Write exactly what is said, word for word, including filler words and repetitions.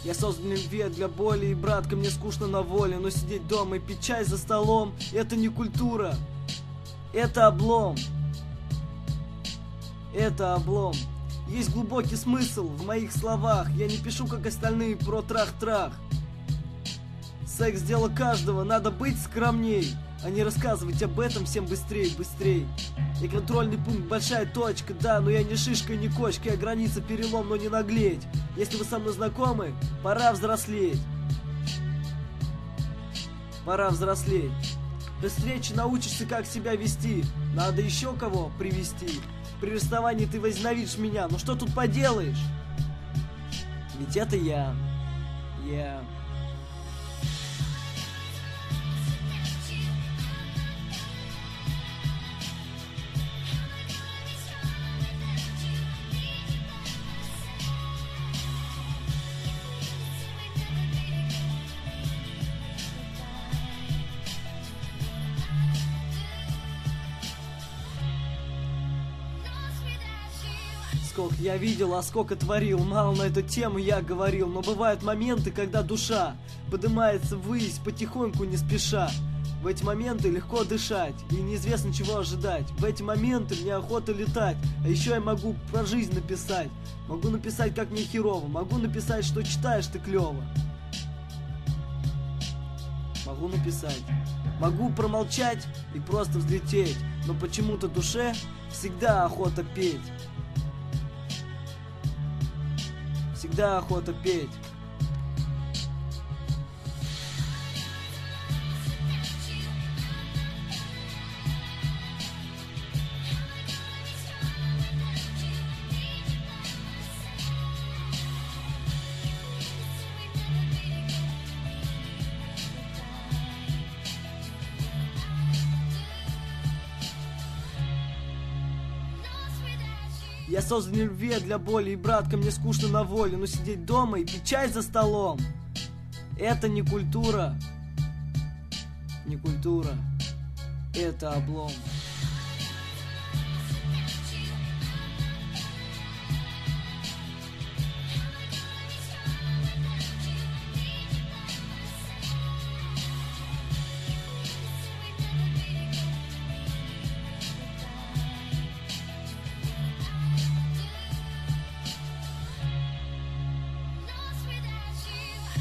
Я создан любви для боли, и, братка, мне скучно на воле. Но сидеть дома и пить чай за столом — это не культура, это облом. Это облом. Есть глубокий смысл в моих словах. Я не пишу, как остальные, про трах-трах. Секс — дело каждого, надо быть скромней, а не рассказывать об этом всем быстрей, быстрей. И контрольный пункт — большая точка, да, но я не шишка, не кочка, я граница, перелом, но не наглеть. Если вы со мной знакомы, пора взрослеть. Пора взрослеть. При встрече научишься, как себя вести. Надо еще кого привести. При расставании ты возненавидишь меня, ну что тут поделаешь? Ведь это я. Я... Сколько я видел, а сколько творил. Мало на эту тему я говорил, но бывают моменты, когда душа поднимается ввысь, потихоньку, не спеша. В эти моменты легко дышать, и неизвестно, чего ожидать. В эти моменты мне охота летать, а еще я могу про жизнь написать. Могу написать, как мне херово, могу написать, что читаешь ты клево. Могу написать. Могу промолчать и просто взлететь, но почему-то душе всегда охота петь. Всегда охота петь. Я создан любви для боли, и, братка, мне скучно на воле. Но сидеть дома и пить чай за столом — это не культура. Не культура, это облом.